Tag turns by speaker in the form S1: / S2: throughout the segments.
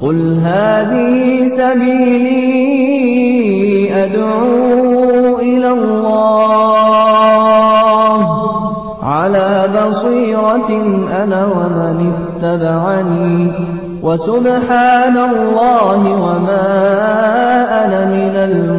S1: قل هذه سبيلي أدعو إلى الله على بصيرة أنا ومن اتبعني وسبحان الله وما أنا من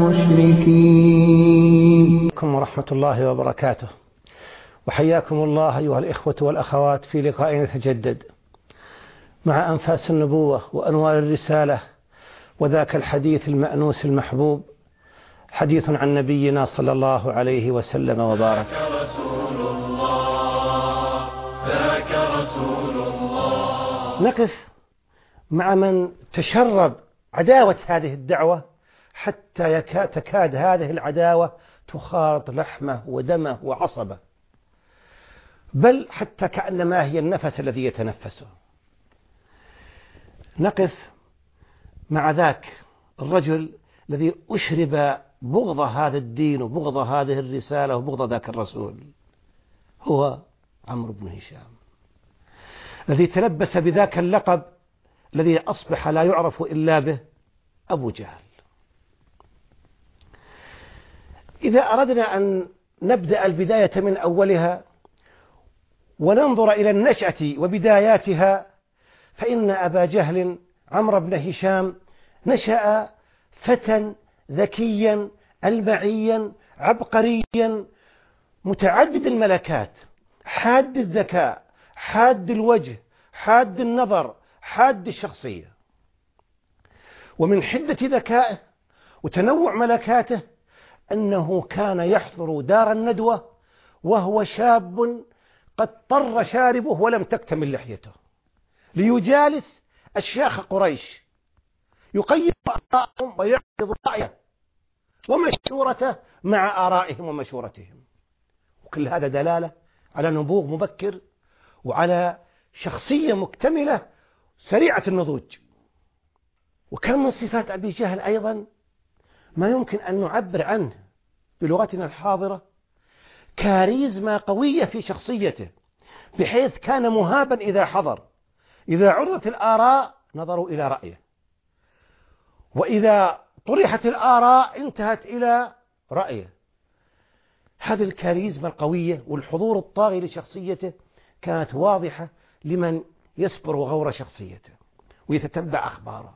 S1: المشركين.
S2: ورحمة الله وبركاته، وحياكم الله أيها الإخوة والأخوات في لقاء يتجدد مع أنفاس النبوة وأنوار الرسالة، وذاك الحديث المأنوس المحبوب، حديث عن نبينا صلى الله عليه وسلم وبارك.
S3: ذاك رسول الله، ذاك رسول الله.
S2: نقف مع من تشرب عداوة هذه الدعوة حتى تكاد هذه العداوة تخاط لحمه ودمه وعصبه، بل حتى كأنما هي النفس الذي يتنفسه. نقف مع ذاك الرجل الذي أشرب بغض هذا الدين وبغض هذه الرسالة وبغض ذاك الرسول، هو عمرو بن هشام، الذي تلبس بذاك اللقب الذي أصبح لا يعرف إلا به، أبو جهل. إذا أردنا أن نبدأ البداية من أولها وننظر إلى النشأة وبداياتها، فإن أبا جهل عمرو بن هشام نشأ فتى ذكيا ألمعيا عبقريا متعدد الملكات، حاد الذكاء، حاد الوجه، حاد النظر، حاد الشخصية. ومن حدة ذكائه وتنوع ملكاته أنه كان يحضر دار الندوة وهو شاب قد طر شاربه ولم تكتمل لحيته، ليجالس أشياخ قريش يقيم آراءهم ويعرض رأيه ومشورته مع آرائهم ومشورتهم. وكل هذا دلالة على نبوغ مبكر وعلى شخصية مكتملة سريعة النضوج. وكان من صفات أبي جهل أيضا ما يمكن أن نعبر عنه بلغتنا الحاضرة كاريزما قوية في شخصيته، بحيث كان مهابا إذا حضر، إذا عرضت الآراء نظروا إلى رأيه، وإذا طرحت الآراء انتهت إلى رأيه. هذه الكاريزما القوية والحضور الطاغي لشخصيته كانت واضحة لمن يسبر غور شخصيته ويتتبع أخباره.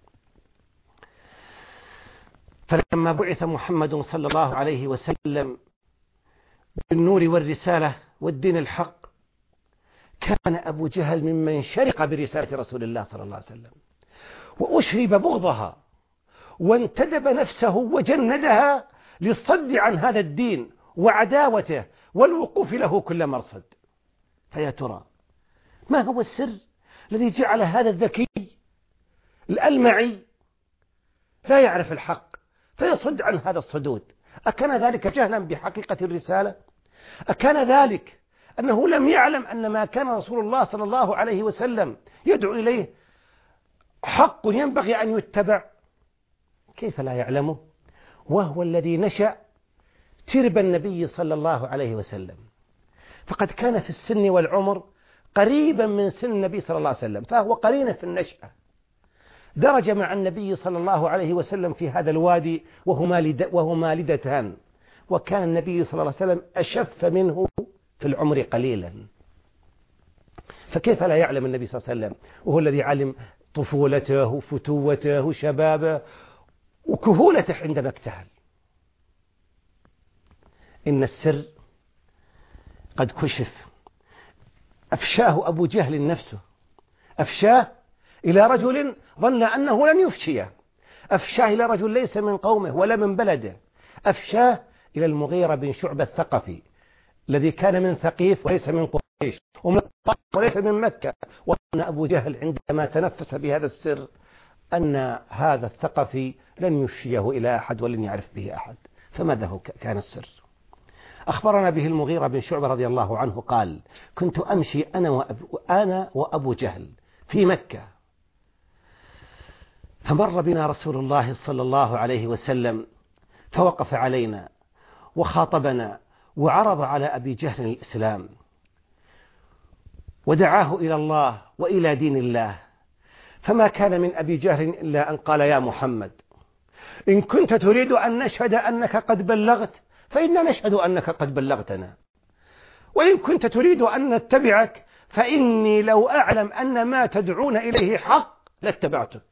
S2: فلما بعث محمد صلى الله عليه وسلم بالنور والرسالة والدين الحق، كان أبو جهل ممن شرق برسالة رسول الله صلى الله عليه وسلم وأشرب بغضها وانتدب نفسه وجندها للصد عن هذا الدين وعداوته والوقوف له كل مرصد. فيا ترى ما هو السر الذي جعل هذا الذكي الألمعي لا يعرف الحق فيصد عن هذا الصدود؟ أكان ذلك جهلا بحقيقة الرسالة؟ أكان ذلك أنه لم يعلم أن ما كان رسول الله صلى الله عليه وسلم يدعو إليه حق ينبغي أن يتبع؟ كيف لا يعلمه وهو الذي نشأ ترب النبي صلى الله عليه وسلم؟ فقد كان في السن والعمر قريبا من سن النبي صلى الله عليه وسلم، فهو قرين في النشأة، درج مع النبي صلى الله عليه وسلم في هذا الوادي وهما لدتان، وكان النبي صلى الله عليه وسلم أشف منه في العمر قليلا. فكيف لا يعلم النبي صلى الله عليه وسلم وهو الذي علم طفولته وفتوته وشبابه وكهولته عندما اكتهل؟ إن السر قد كشف، أفشاه أبو جهل نفسه، أفشاه إلى رجل ظن أنه لن يفشيه، أفشاه إلى رجل ليس من قومه ولا من بلده، أفشاه إلى المغيرة بن شعبة الثقفي الذي كان من ثقيف وليس من قريش ومن طائف وليس من مكة. وأن أبو جهل عندما تنفس بهذا السر أن هذا الثقفي لن يفشيه إلى أحد ولن يعرف به أحد. فماذا هو كان السر؟ أخبرنا به المغيرة بن شعبة رضي الله عنه قال: كنت أمشي أنا وأبو جهل في مكة، فمر بنا رسول الله صلى الله عليه وسلم فوقف علينا وخاطبنا وعرض على أبي جهل الإسلام ودعاه إلى الله وإلى دين الله، فما كان من أبي جهل إلا أن قال يا محمد إن كنت تريد أن نشهد أنك قد بلغت فإننا نشهد أنك قد بلغتنا، وإن كنت تريد أن نتبعك فإني لو أعلم أن ما تدعون إليه حق لاتبعتك،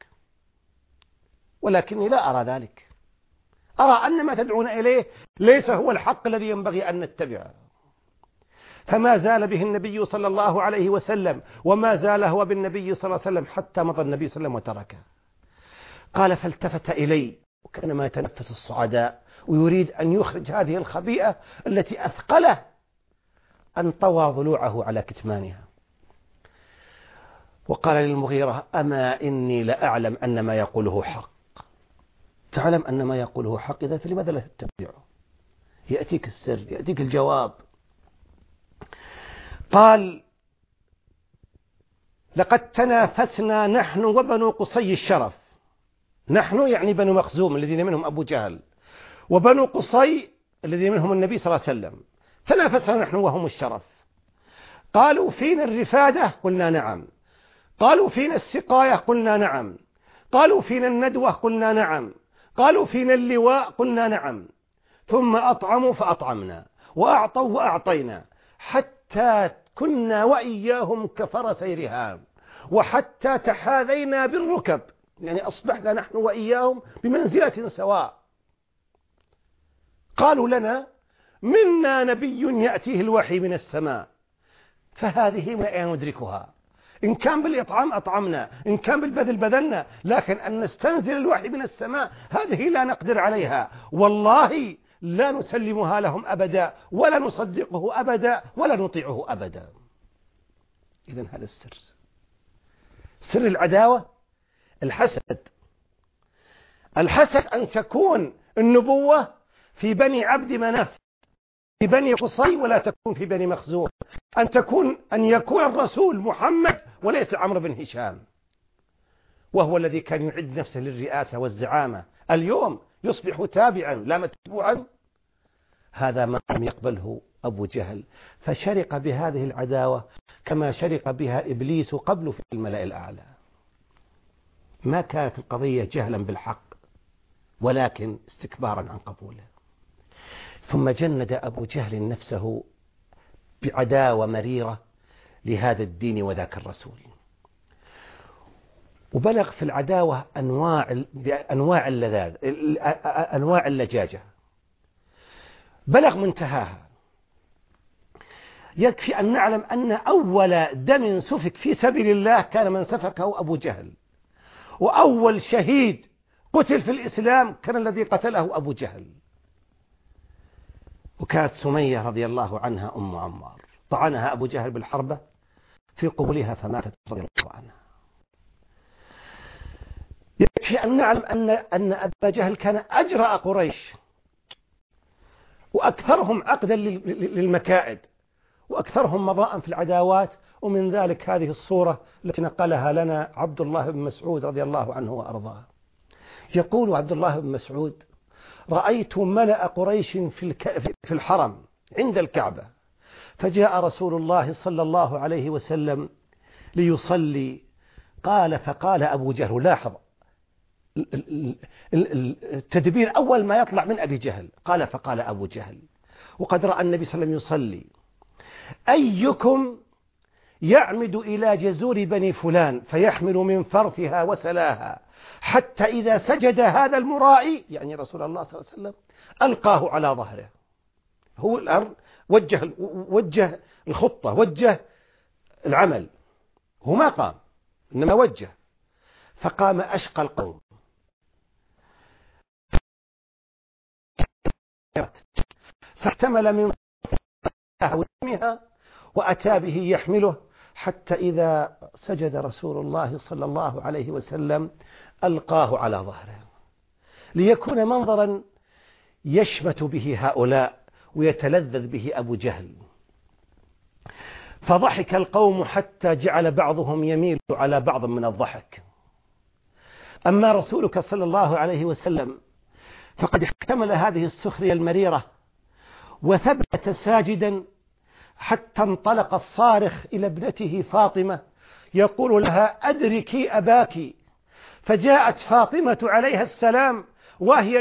S2: ولكني لا أرى ذلك، أرى أن ما تدعون إليه ليس هو الحق الذي ينبغي أن نتبعه. فما زال به النبي صلى الله عليه وسلم وما زال هو بالنبي صلى الله عليه وسلم حتى مضى النبي صلى الله عليه وسلم وتركه. قال فالتفت إلي وكان ما يتنفس الصعداء ويريد أن يخرج هذه الخبيئة التي أثقله أن طوى ضلوعه على كتمانها، وقال للمغيرة أما إني لأعلم أن ما يقوله حق. تعلم أن ما يقوله حق، إذا فلماذا لا تتبعه؟ يأتيك السر، يأتيك الجواب. قال لقد تنافسنا نحن وبنو قصي الشرف، نحن يعني بنو مخزوم الذين منهم أبو جهل، وبنو قصي الذين منهم النبي صلى الله عليه وسلم، تنافسنا نحن وهم الشرف. قالوا فينا الرفادة قلنا نعم، قالوا فينا السقاية قلنا نعم، قالوا فينا الندوة قلنا نعم، قالوا فينا اللواء قلنا نعم، ثم أطعموا فأطعمنا وأعطوا وأعطينا، حتى كنا وإياهم كفرسي رهان، وحتى تحاذينا بالركب، يعني أصبحنا نحن وإياهم بمنزلة سواء. قالوا لنا منا نبي يأتيه الوحي من السماء، فهذه من أين ندركها؟ إن كان بالإطعام أطعمنا، إن كان بالبذل بذلنا، لكن أن نستنزل الوحي من السماء هذه لا نقدر عليها، والله لا نسلمها لهم أبدا، ولا نصدقه أبدا، ولا نطيعه أبدا. إذن هذا السر، سر العداوة الحسد. الحسد أن تكون النبوة في بني عبد مناف، في بني قصي، ولا تكون في بني مخزوم، أن يكون الرسول محمد وليس عمرو بن هشام، وهو الذي كان يعد نفسه للرئاسة والزعامة، اليوم يصبح تابعا لا متبوعا. هذا ما لم يقبله أبو جهل، فشرق بهذه العداوة كما شرق بها إبليس قبل في الملأ الأعلى. ما كانت القضية جهلا بالحق، ولكن استكبارا عن قبوله. ثم جند أبو جهل نفسه بعداوة مريرة لهذا الدين وذاك الرسول، وبلغ في العداوة أنواع اللذاذ، أنواع اللجاجة، بلغ منتهاها. يكفي أن نعلم أن أول دم سفك في سبيل الله كان من سفكه أبو جهل، وأول شهيد قتل في الإسلام كان الذي قتله أبو جهل، وكانت سمية رضي الله عنها أم عمار، طعنها أبو جهل بالحربة في قبولها فماتت رضي الله عنها. يكفي أن نعلم أن أبا جهل كان أجرأ قريش، وأكثرهم عقدا للمكائد، وأكثرهم مضاء في العداوات. ومن ذلك هذه الصورة التي نقلها لنا عبد الله بن مسعود رضي الله عنه وأرضاه. يقول عبد الله بن مسعود رأيت ملأ قريش في الحرم عند الكعبة، فجاء رسول الله صلى الله عليه وسلم ليصلي، فقال أبو جهل، لاحظ التدبير أول ما يطلع من أبي جهل، فقال أبو جهل وقد رأى النبي صلى الله عليه وسلم يصلي، أيكم يعمد إلى جزور بني فلان فيحمل من فرثها وسلاها حتى إذا سجد هذا المرائي، يعني رسول الله صلى الله عليه وسلم، ألقاه على ظهره. هو الأرض وجه الخطة، وجه العمل، هو ما قام إنما وجه. فقام أشقى القوم فاحتمل من فرثها وأتى به يحمله حتى إذا سجد رسول الله صلى الله عليه وسلم ألقاه على ظهره، ليكون منظرا يشمت به هؤلاء ويتلذذ به أبو جهل. فضحك القوم حتى جعل بعضهم يميل على بعض من الضحك. أما رسولك صلى الله عليه وسلم فقد احتمل هذه السخرية المريرة وثبت ساجدا حتى انطلق الصارخ إلى ابنته فاطمة يقول لها أدركي أباك. فجاءت فاطمة عليها السلام وهي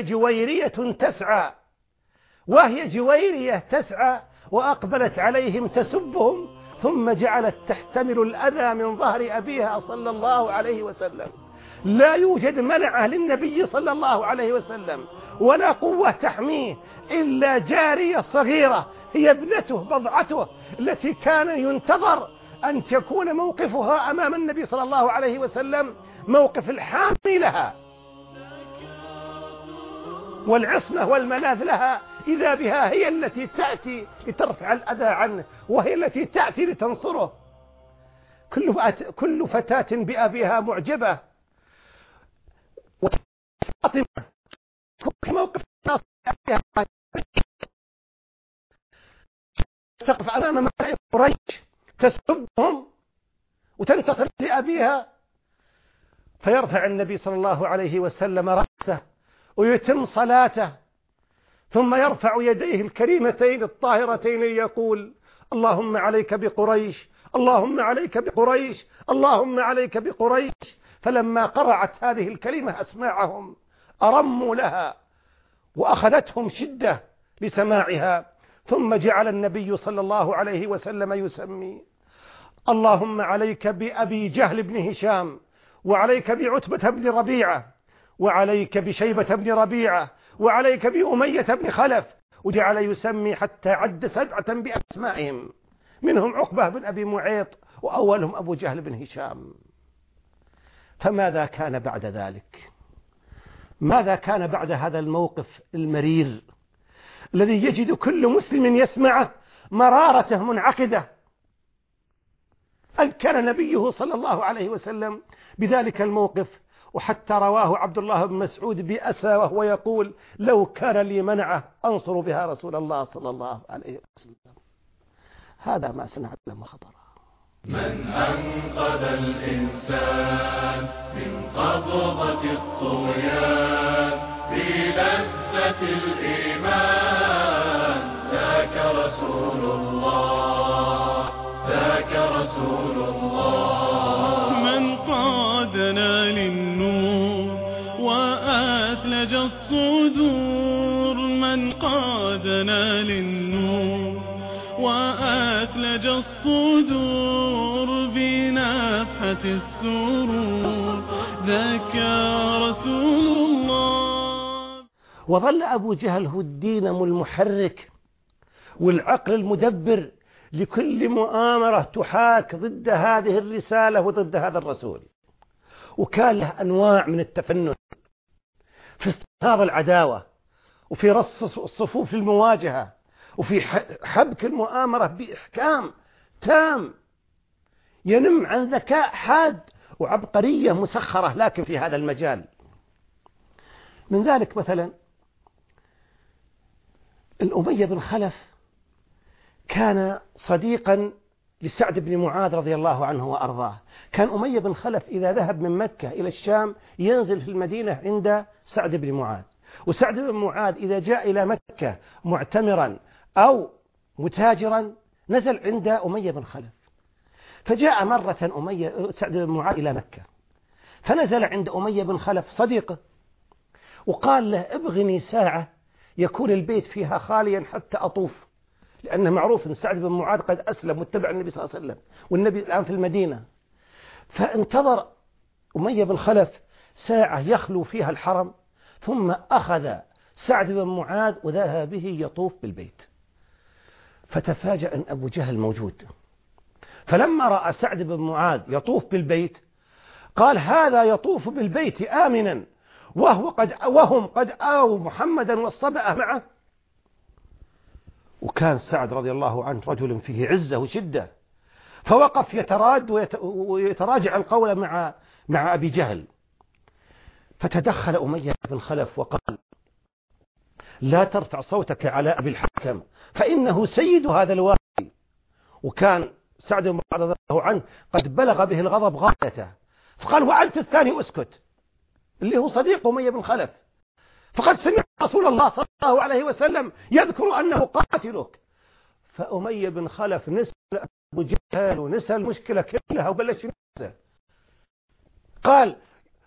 S2: جويرية تسعى وأقبلت عليهم تسبهم، ثم جعلت تحتمل الأذى من ظهر أبيها صلى الله عليه وسلم. لا يوجد منعه للنبي صلى الله عليه وسلم ولا قوة تحميه إلا جارية صغيرة هي ابنته بضعته التي كان ينتظر أن تكون موقفها أمام النبي صلى الله عليه وسلم موقف الحامي لها والعصمة والملاذ لها، إذا بها هي التي تأتي لترفع الأذى عنه، وهي التي تأتي لتنصره. كل فتاة بأبيها معجبة، وفاطمة في موقف أبيها تقف أمام ملائكة قريش تسبهم وتنتصر لأبيها، فيرفع النبي صلى الله عليه وسلم رأسه ويتم صلاته، ثم يرفع يديه الكريمتين الطاهرتين ليقول: اللهم عليك بقريش، اللهم عليك بقريش، اللهم عليك بقريش. فلما قرعت هذه الكلمة أسماعهم أرموا لها وأخذتهم شدة لسماعها، ثم جعل النبي صلى الله عليه وسلم يسمي: اللهم عليك بأبي جهل بن هشام، وعليك بعتبة بن ربيعة، وعليك بشيبة بن ربيعة، وعليك بأمية بن خلف، وجعل يسمي حتى عد 7 بأسمائهم، منهم عقبة بن أبي معيط، وأولهم أبو جهل بن هشام. فماذا كان بعد ذلك؟ ماذا كان بعد هذا الموقف المرير الذي يجد كل مسلم يسمعه مرارته منعقدة؟ أذكر نبيه صلى الله عليه وسلم بذلك الموقف، وحتى رواه عبد الله بن مسعود بأسى وهو يقول: لو كان لي منعه أنصر بها رسول الله صلى الله عليه وسلم. هذا ما سنعلم خطره.
S3: من أنقذ الإنسان من قبضة الطغيان بلذة الإيمان، ذاك رسول الله، ذاك رسول الله.
S4: من قادنا للنور وأثلج الصدور، من قادنا للنور وأثلج الصدور بنفحة السرور، ذاك رسول الله.
S2: وظل أبو جهل هو الدينم المحرك والعقل المدبر لكل مؤامرة تحاك ضد هذه الرسالة وضد هذا الرسول، وكان له أنواع من التفنن في استنهاض العداوة، وفي رص الصفوف المواجهة، وفي حبك المؤامرة بإحكام تام ينم عن ذكاء حاد وعبقرية مسخرة لكن في هذا المجال. من ذلك مثلا الأمية بن خلف كان صديقا لسعد بن معاذ رضي الله عنه وأرضاه. كان أمية بن خلف إذا ذهب من مكة إلى الشام ينزل في المدينة عند سعد بن معاذ، وسعد بن معاذ إذا جاء إلى مكة معتمرا أو متاجرا نزل عند أمية بن خلف. فجاء مرة سعد بن معاذ إلى مكة، فنزل عند أمية بن خلف صديقه وقال له: ابغني ساعة يكون البيت فيها خاليا حتى أطوف، لأنه معروف أن سعد بن معاذ قد أسلم واتبع النبي صلى الله عليه وسلم، والنبي الآن في المدينة. فانتظر أمية بن خلف ساعة يخلو فيها الحرم، ثم أخذ سعد بن معاذ وذهب به يطوف بالبيت. فتفاجأ أن أبو جهل موجود، فلما رأى سعد بن معاذ يطوف بالبيت قال: هذا يطوف بالبيت آمنا وهم قد آووا محمدا والصبأ معه. وكان سعد رضي الله عنه رجل فيه عزة وشدة، فوقف يتراد ويتراجع القول مع أبي جهل. فتدخل أمية بن خلف وقال: لا ترفع صوتك على أبي الحكم فإنه سيد هذا الوادي. وكان سعد بن معاذ رضي الله عنه قد بلغ به الغضب غايته، فقال: وأنت الثاني أسكت، اللي هو صديق أمية بن خلف، فقد سمع رسول الله صلى الله عليه وسلم يذكر أنه قاتلك. فأمية بن خلف نسل أبو جهل ونسى المشكلة كلها وبلش ينسى. قال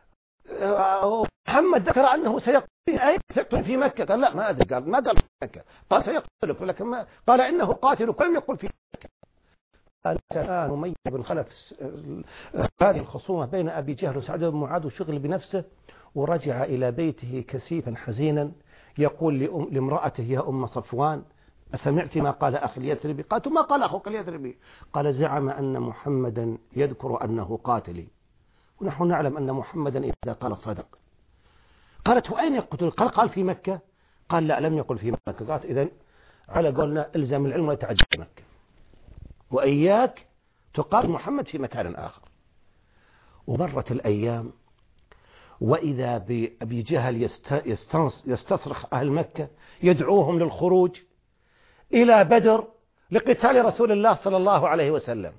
S2: محمد ذكر أنه سيقتل في مكة. قال لا ما أدري، قال ما قال في مكة، قال سيقتلك، ولكن ما قال إنه قاتلك ولم يقل في مكة. قال الآن أمية بن خلف هذه الخصومة بين أبي جهل وسعد بن معاذ وشغل بنفسه، ورجع إلى بيته كسيفا حزينا يقول لامرأته يا أم صفوان أسمعت ما قال أخي اليثربي؟ قالت ما قال أخوك اليثربي؟ قال زعم أن محمدا يذكر أنه قاتلي ونحن نعلم أن محمدا إذا قال صدق. قالت وأين يقتل؟ قال في مكة. قال لا لم يقل في مكة. قالت إذن على قولنا الزم العلم ولا تعجل مكة، وإياك تقال محمد في مكان آخر. ومرت الأيام وإذا بأبي جهل يستصرخ أهل مكة يدعوهم للخروج إلى بدر لقتال رسول الله صلى الله عليه وسلم.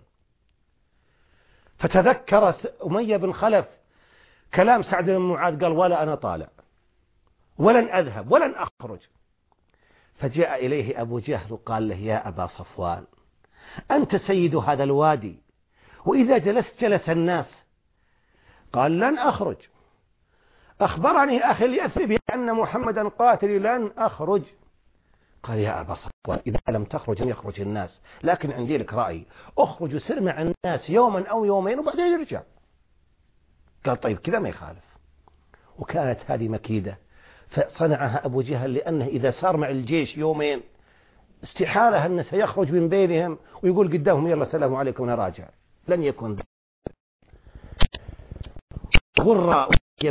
S2: فتذكر أمية بن خلف كلام سعد بن معاذ، قال ولا أنا طالع ولن أذهب ولن أخرج. فجاء إليه أبو جهل وقال له يا أبا صفوان أنت سيد هذا الوادي، وإذا جلست جلس الناس. قال لن أخرج، أخبرني أخي اليثربي أن محمدا قاتل لن أخرج. قال يا أبا صفوان إذا لم تخرج لن يخرج الناس، لكن عندي لك رأي، أخرج وسر مع الناس يوما أو يومين وبعدين يرجع. قال طيب كذا ما يخالف. وكانت هذه مكيدة فصنعها أبو جهل، لأنه إذا سار مع الجيش يومين استحالة أنه سيخرج من بينهم ويقول قدامهم يلا السلام عليكم أنا راجع، لن يكون ذلك. غر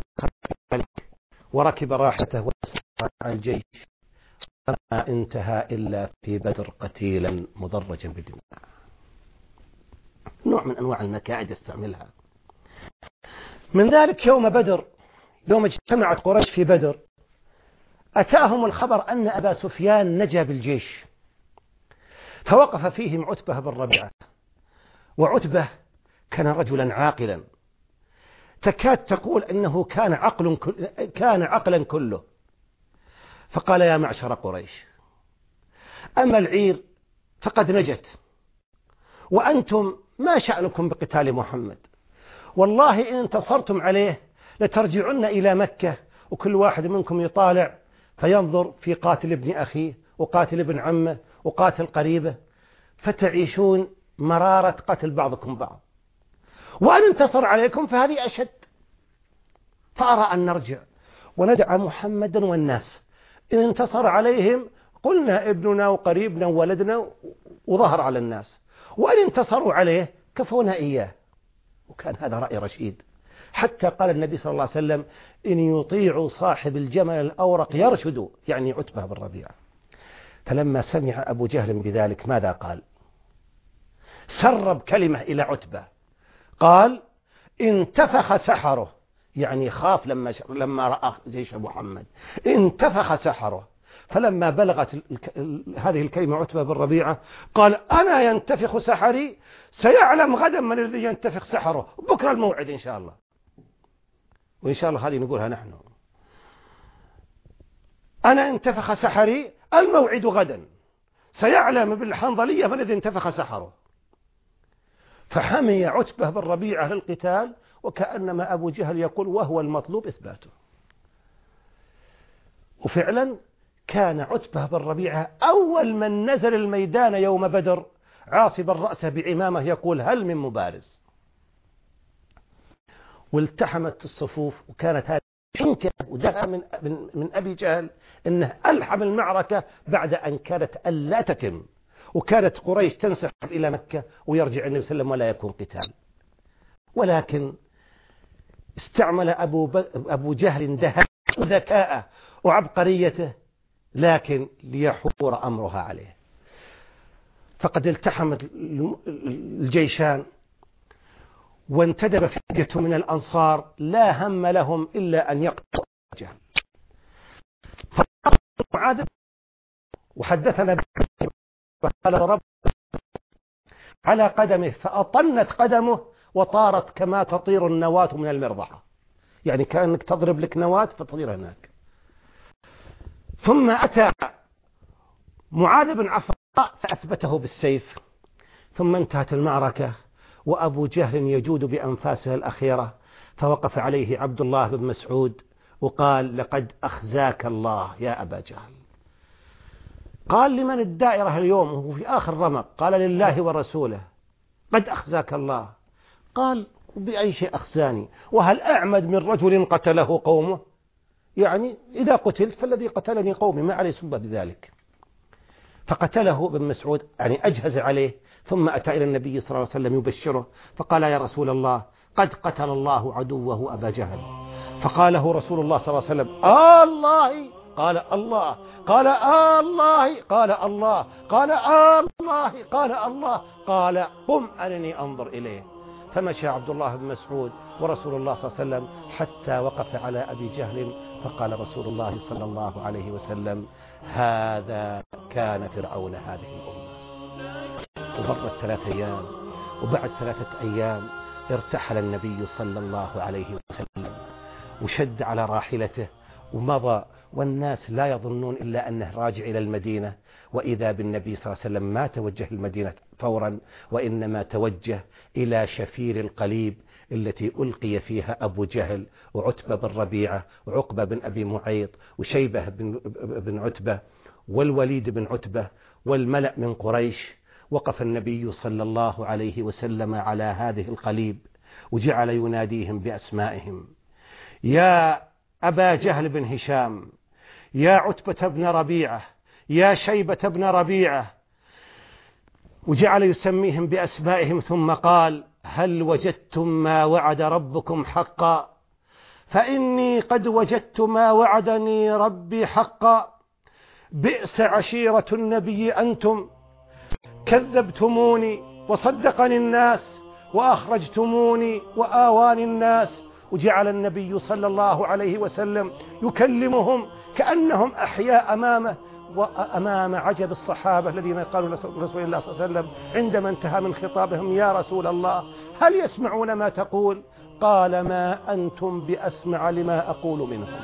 S2: وركب راحته وسار على الجيش، ما انتهى إلا في بدر قتيلا مضرجا بالدماء. نوع من أنواع المكائد يستعملها. من ذلك يوم بدر، يوم اجتمعت قريش في بدر، أتاهم الخبر أن أبا سفيان نجا بالجيش، فوقف فيهم عتبة بن ربيعة. وعتبة كان رجلا عاقلا، تكاد تقول أنه كان عقلا كله. فقال يا معشر قريش أما العير فقد نجت، وأنتم ما شأنكم بقتال محمد؟ والله إن انتصرتم عليه لترجعن إلى مكة، وكل واحد منكم يطالع فينظر في قاتل ابن أخيه وقاتل ابن عمه وقاتل قريبه، فتعيشون مرارة قتل بعضكم بعض. وأن انتصر عليكم فهذه أشد. فأرى أن نرجع وندع محمدا والناس، إن انتصر عليهم قلنا ابننا وقريبنا وولدنا وظهر على الناس، وإن انتصروا عليه كفونا إياه. وكان هذا رأي رشيد، حتى قال النبي صلى الله عليه وسلم إن يطيع صاحب الجمل الأورق يرشد، يعني عتبة بن ربيعة. فلما سمع أبو جهل بذلك ماذا قال؟ سرب كلمة إلى عتبة، قال انتفخ سحره، يعني خاف لما رأى جيش محمد، انتفخ سحره. فلما بلغت هذه الكلمة عتبة بن ربيعة قال أنا ينتفخ سحري، سيعلم غدا من الذي ينتفخ سحره، بكرة الموعد إن شاء الله. وإن شاء الله هذه نقولها نحن، أنا انتفخ سحري الموعد غدا، سيعلم بالحنظلية من الذي انتفخ سحره. فحمي عتبة بن ربيعة للقتال، وكأنما أبو جهل يقول وهو المطلوب إثباته. وفعلا كان عتبة بن ربيعة أول من نزل الميدان يوم بدر عاصبا رأسه بعمامة يقول هل من مبارز. والتحمت الصفوف، وكانت هذه حنكة ودفع من أبي جهل أنه ألحم المعركة بعد أن كانت ألا تتم، وكانت قريش تنسحب إلى مكة ويرجع النبي صلى الله عليه وسلم ولا يكون قتال. ولكن استعمل أبو جهل دهاء وذكاءه وعبقريته، لكن ليحور أمرها عليه. فقد التحمت الجيشان وانتدب فئة من الأنصار لا هم لهم إلا أن يقتلوا جهل. فعاد وحدثنا فقال رب على قدمه فأطنت قدمه وطارت كما تطير النواة من المرضعة، يعني كأنك تضرب لك نواة فتطير هناك. ثم أتى معاذ بن عفراء فأثبته بالسيف، ثم انتهت المعركة وأبو جهل يجود بأنفاسه الأخيرة، فوقف عليه عبد الله بن مسعود وقال: لقد أخزاك الله يا أبا جهل. قال: لمن الدائرة اليوم؟ وهو في آخر رمق. قال: لله ورسوله. قد أخزاك الله. قال: بأي شيء أخزاني؟ وهل أعمد من رجل قتله قومه؟ يعني إذا قتلت فالذي قتلني قومي، ما عليه سبب بذلك. فقتله ابن مسعود، يعني أجهز عليه، ثم أتى إلى النبي صلى الله عليه وسلم يبشره، فقال: يا رسول الله، قد قتل الله عدوه أبا جهل. فقاله رسول الله صلى الله عليه وسلم: الله. قال: الله. قال: الله. قال: الله. قال: الله. قال: الله. قال: قم أرني أنظر إليه. فمشى عبد الله بن مسعود ورسول الله صلى الله عليه وسلم حتى وقف على أبي جهل، فقال رسول الله صلى الله عليه وسلم: هذا كان فرعون هذه الأمة. ومرت 3 أيام، وبعد 3 أيام ارتحل النبي صلى الله عليه وسلم وشد على راحلته ومضى، والناس لا يظنون إلا أنه راجع إلى المدينة، وإذا بالنبي صلى الله عليه وسلم ما توجه المدينة فورا، وإنما توجه إلى شفير القليب التي ألقي فيها أبو جهل وعتبة بن ربيعة وعقبة بن أبي معيط وشيبة بن عتبة والوليد بن عتبة والملأ من قريش. وقف النبي صلى الله عليه وسلم على هذه القليب وجعل يناديهم بأسمائهم: يا أبا جهل بن هشام، يا عتبة بن ربيعة، يا شيبة بن ربيعة، وجعل يسميهم بأسمائهم، ثم قال: هل وجدتم ما وعد ربكم حقا؟ فإني قد وجدت ما وعدني ربي حقا. بئس عشيرة النبي أنتم، كذبتموني وصدقني الناس وأخرجتموني وآواني الناس. وجعل النبي صلى الله عليه وسلم يكلمهم كأنهم أحياء أمام عجب الصحابة الذين قالوا لرسول الله صلى الله عليه وسلم عندما انتهى من خطابهم: يا رسول الله، هل يسمعون ما تقول؟ قال: ما أنتم بأسمع لما أقول منهم.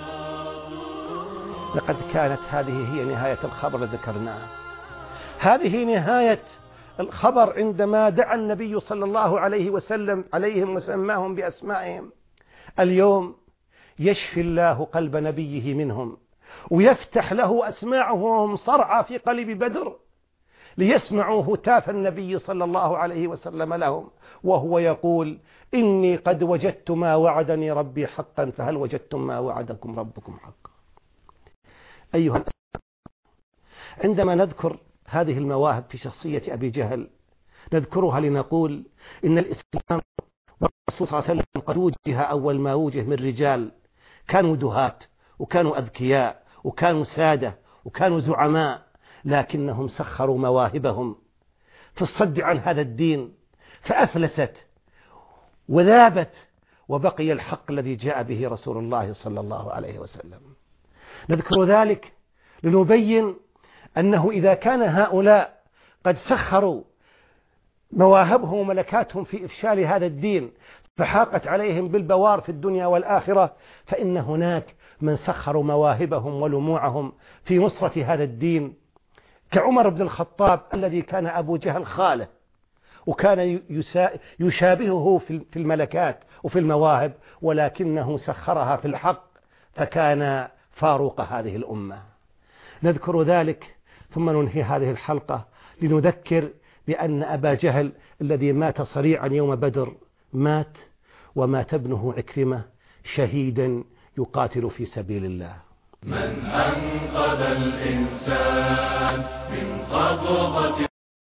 S2: لقد كانت هذه هي نهاية الخبر الذي ذكرناه. هذه نهاية الخبر عندما دعا النبي صلى الله عليه وسلم عليهم وسماهم بأسمائهم. اليوم يشفي الله قلب نبيه منهم، ويفتح له أسماعهم صرعى في قلب بدر ليسمعوا هتاف النبي صلى الله عليه وسلم لهم، وهو يقول: إني قد وجدت ما وعدني ربي حقا، فهل وجدتم ما وعدكم ربكم حقا؟ أيها، عندما نذكر هذه المواهب في شخصية أبي جهل نذكرها لنقول إن الإسلام والرسول صلى الله عليه وسلم قد وجه أول ما وجه من رجال كانوا دهات وكانوا أذكياء وكانوا سادة وكانوا زعماء، لكنهم سخروا مواهبهم في الصد عن هذا الدين فأفلست وذابت، وبقي الحق الذي جاء به رسول الله صلى الله عليه وسلم. نذكر ذلك لنبين أنه إذا كان هؤلاء قد سخروا مواهبهم وملكاتهم في إفشال هذا الدين فحاقت عليهم بالبوار في الدنيا والآخرة، فإن هناك من سخروا مواهبهم ولموعهم في نصرة هذا الدين، كعمر بن الخطاب الذي كان أبو جهل خاله، وكان يشابهه في الملكات وفي المواهب، ولكنه سخرها في الحق فكان فاروق هذه الأمة. نذكر ذلك ثم ننهي هذه الحلقة لنذكر بأن أبا جهل الذي مات صريعا يوم بدر مات، ومات ابنه عكرمة شهيدا يقاتل في سبيل الله.
S3: من أنقذ الإنسان